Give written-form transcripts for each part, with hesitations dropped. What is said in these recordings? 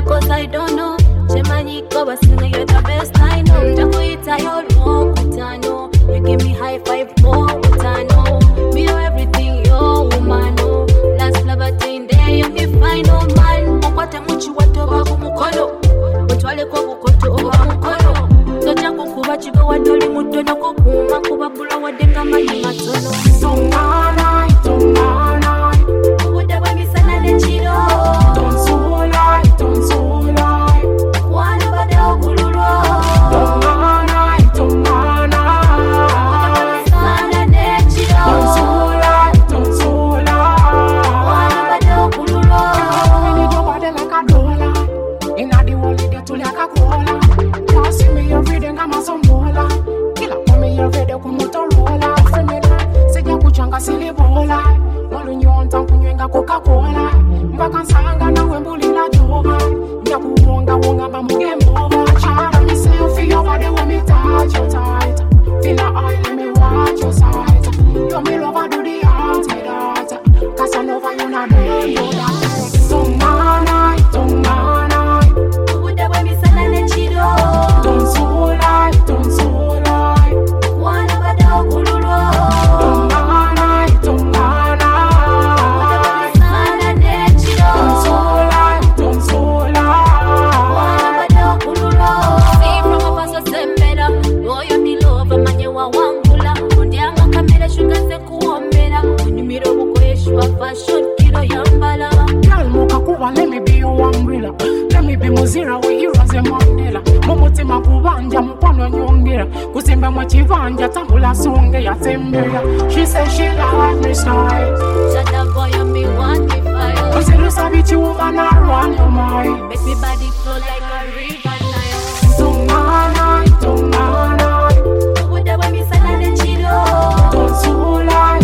cause I don't know. Chemanyiko basinga, you're the best I know. Takuita yolo kutano. You give me high five for kutano. Me know everything, yo woman. Last labatin there, you me final man. Mukwate muchi watoba kumukono. Utwale kwa kukoto oba mukono. Toja kukuba chiba wadoli mutono kukuma. Kuba bula wadenga mani matono. Tonganai. Uda wami sana nechiro. Don't so lie. Wana bada okuluro. Tonganai. Sana nechiro. Don't so lie. Wana bada okuluro. We need your body like a dollar. Inna the world, you get to like a cola. You see me every day, I'm a some mola. Kila kwa me every day, kwa Motorola. Femela, seja kuchanga silibola. Walu nyonta kunywenga Coca-Cola. Mbaka nsanga na wembuli la joga. Nyaku wonga ba muge mova. Chara me selfie, your body when me touch you tight. Feel the oil, let me watch your sight. You me lover do the antidote. Casanova, you not do that. Tonganai. Uda wami sana nechiro. Don't so lie. Wana bada okuluro. Tonganai. Sana nechiro. Don't so lie. Wana bada okuluro. See from a paso sembera. Oyo ni lova manye wa wangula. Ondianga kamera shuga se kuombera. Unimiro bukoyeshwa fashion kilo yambala. Girl, moka kuba, let me be your umbrella. Let me be muzira we heroes and Mandela. Momotima kubanja mukono nyongera. Kusimba mwachivanja tambula songe ya tembea. She said she like me style. Shut up boy, you me want me fire. Cause you sabi you woman I run your mind. Make me body flow like a river Nile. Tonganai. Uda wami sana nechiro. Don't so lie.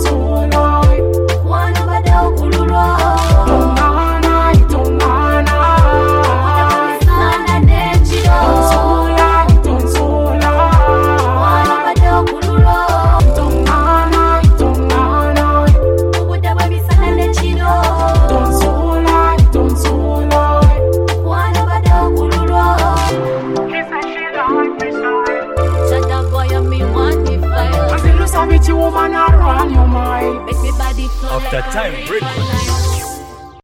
Wana bada okuluro. Tonganai. Sana nechiro. Don't so lie. Wana bada okuluro. Tonganai. Uda wami sana nechiro. Don't so lie. Wana bada okuluro. She said she like me style. Shut up boy, you me want me fire. Cause you sabi you woman I run your mind. Make me body flow After like a time, river break. Nile.